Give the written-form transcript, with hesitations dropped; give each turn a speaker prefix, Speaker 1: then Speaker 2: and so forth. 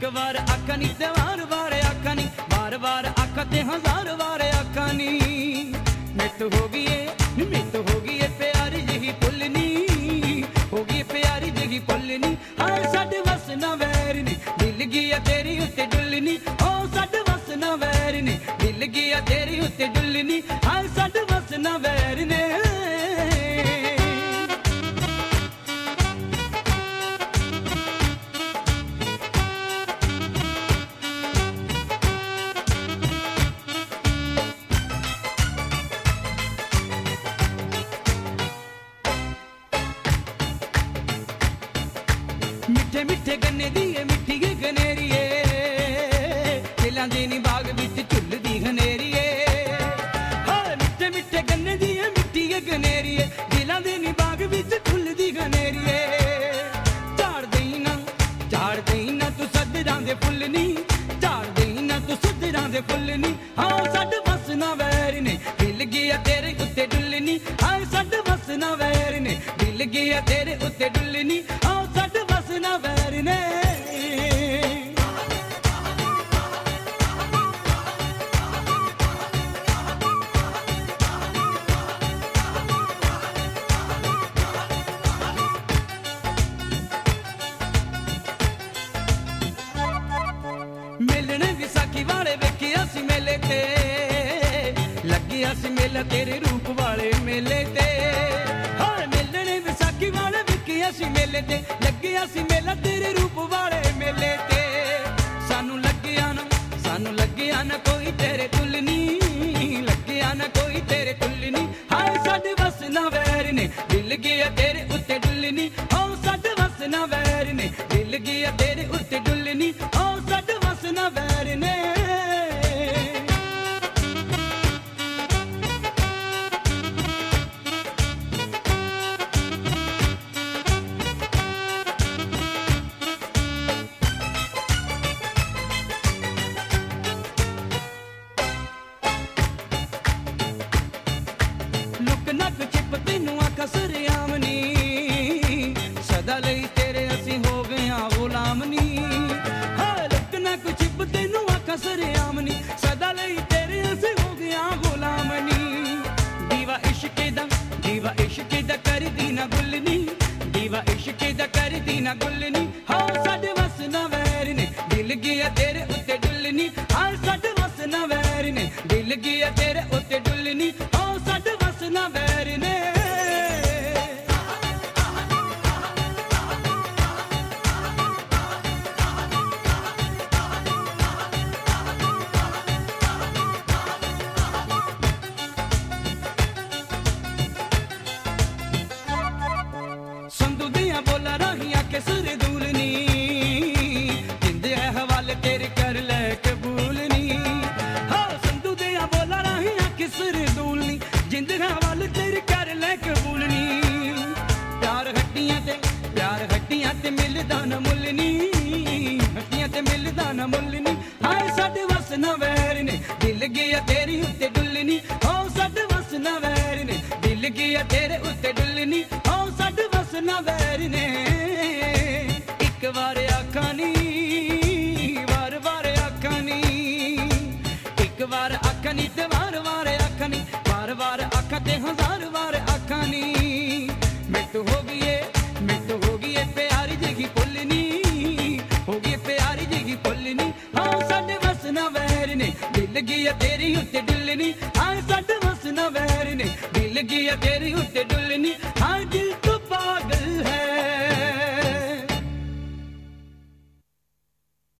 Speaker 1: एक बार आखा नी ते बार बार आखा नी, बार बार आखा ते हजार बार आखा नी। मित हो गई है प्यारी जही पुलनी, हो गई प्यारी जही पुलनी। हाय साडे वस ना वैर ने, दिल गया तेरी उत्ते डुलनी। ओ साडे वस ना वैर ने, दिल गया तेरी उत्ते डुलनी। हाय साडे वस ना वैर ने। मिठे मिठे गन्ने दी मिठी गनेरिए, दिलां दे नी बाग विच झुलदी हनेरिए। हाय मिठे मिठे गन्ने दी मिठी गनेरिए, दिलां दे नी बाग विच झुलदी हनेरिए। झाड़ देई ना तू सदरां दे फुੱਲ नी, झाड़ देई ना तू सदरां दे फुੱਲ नी। हाँ साडे वस ना वैर ने, दिल गया तेरे उत्ते डुलनी। हाय साडे वस ना वैर ने, दिल गया तेरे उत्ते डुलनी। हाँ साडे वस ना वैर ने। मिलने विसाखी वाले वेखिया सी मेले ते, लगिया सी मेला तेरे रूप वाले मेले ते। हाय मिलने विसाखी वाले वेखिया सी मेले ते, लगिया सी मेला तेरे रूप वाले मेले ते। सानू लगिया ना कोई तेरे तुलनी, लगिया ना कोई तेरे तुलनी। हाय साडे वस ना वैर ने, दिल गया तेरे उत्ते डुलनी। ओ साडे वस ना वैर ने, दिल गया तेरे उत्ते डुलनी। ओ साडे वस ना वैर ने। लुक नक छिप तेनू आखा सरेआमनी, सदा लई तेरे असी हो गया गुलामनी। हाय लुक नक छिप तेनू आखा सरेआमनी, सदा लई तेरे असी हो गया गुलामनी। दीवा इश्क दा कर दी ना गुलनी, दीवा इश्क दा कर दी ना गुलनी। हाँ साडे वस ना वैर ने, दिल गया तेरे उत्ते डुलनी। हाँ साडे वस ना वैर ने, दिल गया तेरे उत्ते डुलनी। हाँ साडे वस ना वैर ने। संधू दियां बोला राहियां के सिर दूलनी, जिंदे है हवाले तेरे कर ले कबूलनी। हाँ संधू दियां बोला राहियां के सिर दूलनी, जिंदे है हवाले तेरे कर ले कबूलनी। प्यार हड्डियां ते मिलदा ना मुलनी, हड्डियां ते मिलदा ना मुलनी। हाय साडे वस ना वैर ने, दिल गया तेरी उत्ते डुलनी। हाँ साडे वस ना वैर ने, दिल गया तेरे उत्ते डुलनी। हाँ साडे वस ना वैर ने। एक बार आखा नी, बार बार आखा नी, एक बार आखा नी ते बार बार आखा नी, बार बार आखा ते हजार बार आखा नी। मित हो गई है प्यारी जही पुलनी, हो गई प्यारी जही पुलनी। हाँ साडे वस ना वैर ने, दिल गया तेरी उत्ते डुलनी। हाँ साडे वस ना वैर ने, दिल गया तेरी उत्ते डुलनी। हाँ दिल तो पागल है।